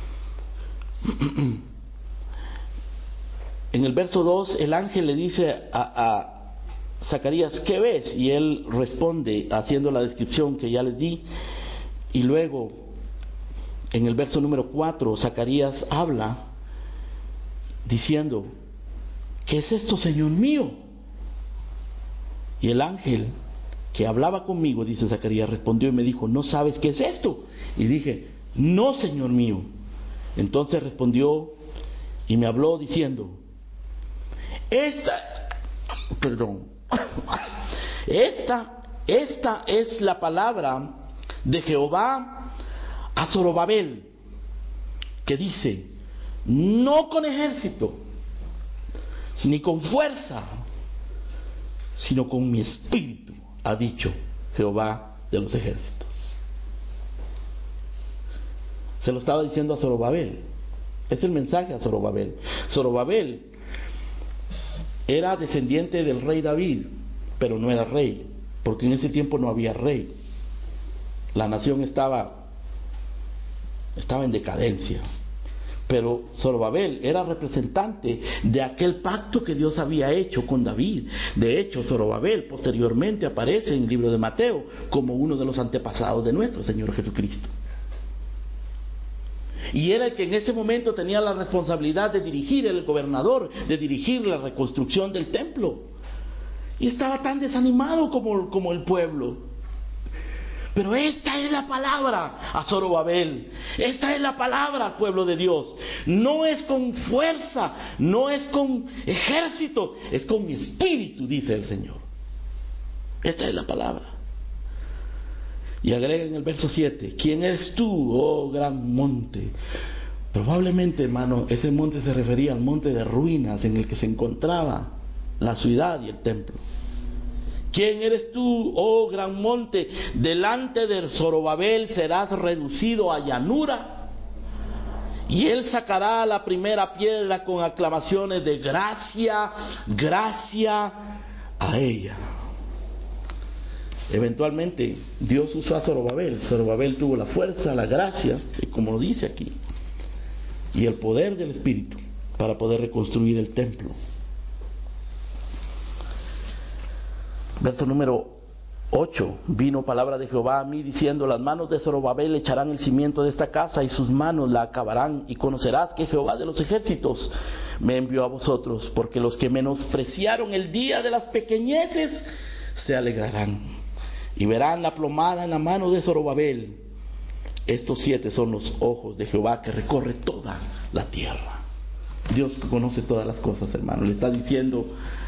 Speaker 1: En el verso 2 el ángel le dice a Zacarías: ¿qué ves? Y él responde haciendo la descripción que ya les di. Y luego en el verso número 4 Zacarías habla diciendo: ¿qué es esto, Señor mío? Y el ángel que hablaba conmigo, dice Zacarías, respondió y me dijo: ¿no sabes qué es esto? Y dije: no, Señor mío. Entonces respondió y me habló diciendo: Esta es la palabra de Jehová a Zorobabel, que dice: no con ejército ni con fuerza, sino con mi espíritu, ha dicho Jehová de los ejércitos. Se lo estaba diciendo a Zorobabel. Es el mensaje a Zorobabel. Zorobabel era descendiente del rey David, pero no era rey, porque en ese tiempo no había rey. La nación estaba en decadencia. Pero Zorobabel era representante de aquel pacto que Dios había hecho con David. De hecho, Zorobabel posteriormente aparece en el libro de Mateo como uno de los antepasados de nuestro Señor Jesucristo. Y era el que en ese momento tenía la responsabilidad de dirigir, el gobernador, de dirigir la reconstrucción del templo. Y estaba tan desanimado como el pueblo. Pero esta es la palabra a Zorobabel. Esta es la palabra al pueblo de Dios. No es con fuerza, no es con ejército, es con mi espíritu, dice el Señor. Esta es la palabra. Y agrega en el verso 7: ¿quién eres tú, oh gran monte? Probablemente, hermano, ese monte se refería al monte de ruinas en el que se encontraba la ciudad y el templo. ¿Quién eres tú, oh gran monte? Delante de Zorobabel serás reducido a llanura, y él sacará la primera piedra con aclamaciones de gracia, gracia a ella. Eventualmente Dios usó a Zorobabel. Zorobabel tuvo la fuerza, la gracia, como lo dice aquí, y el poder del Espíritu para poder reconstruir el templo. Verso número 8: vino palabra de Jehová a mí diciendo: las manos de Zorobabel echarán el cimiento de esta casa, y sus manos la acabarán, y conocerás que Jehová de los ejércitos me envió a vosotros, porque los que menospreciaron el día de las pequeñeces se alegrarán, y verán la plomada en la mano de Zorobabel. Estos 7 son los ojos de Jehová que recorre toda la tierra. Dios que conoce todas las cosas, hermano. Le está diciendo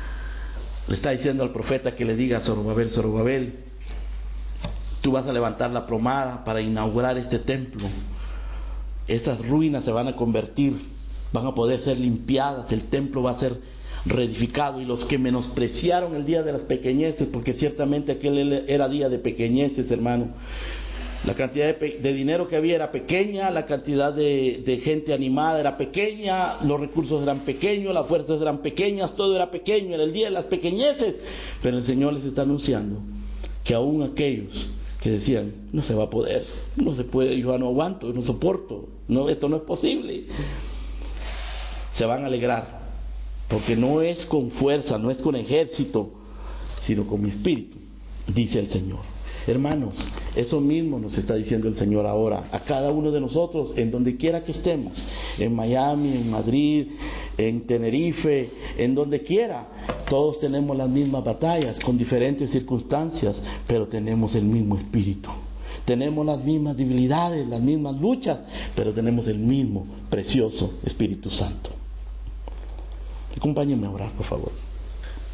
Speaker 1: al profeta que le diga a Zorobabel: Zorobabel, tú vas a levantar la plomada para inaugurar este templo. Esas ruinas se van a convertir, van a poder ser limpiadas, el templo va a ser reedificado. Y los que menospreciaron el día de las pequeñeces, porque ciertamente aquel era día de pequeñeces, hermano. La cantidad de dinero que había era pequeña, la cantidad de gente animada era pequeña, los recursos eran pequeños, las fuerzas eran pequeñas, todo era pequeño, era el día de las pequeñeces. Pero el Señor les está anunciando que aún aquellos que decían, no se va a poder, no se puede, yo no aguanto, no soporto, no, esto no es posible. Se van a alegrar, porque no es con fuerza, no es con ejército, sino con mi espíritu, dice el Señor. Hermanos, eso mismo nos está diciendo el Señor ahora, a cada uno de nosotros, en donde quiera que estemos, en Miami, en Madrid, en Tenerife, en donde quiera. Todos tenemos las mismas batallas, con diferentes circunstancias, pero tenemos el mismo espíritu. Tenemos las mismas debilidades, las mismas luchas, pero tenemos el mismo precioso Espíritu Santo. Acompáñenme a orar, por favor.